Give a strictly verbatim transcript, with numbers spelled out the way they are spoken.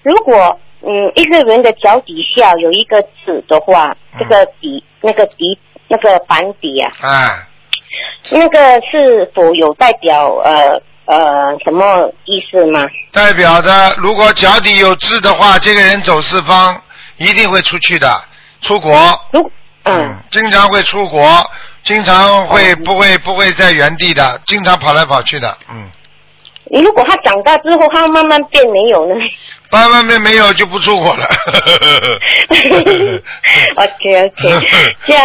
如果嗯一个人的脚底下有一个痣的话，嗯、这个底那个底那个板底啊， 啊， 那个是否有代表呃呃什么意思吗？ 代表的，如果脚底有痣的话，这个人走四方一定会出去的，出国。 如嗯，嗯经常会出国，经常会、嗯、不会不会在原地的，经常跑来跑去的，嗯。 如果他长大之后，他慢慢变没有呢？ 慢慢变没有就不出国了。 OK OK，这样。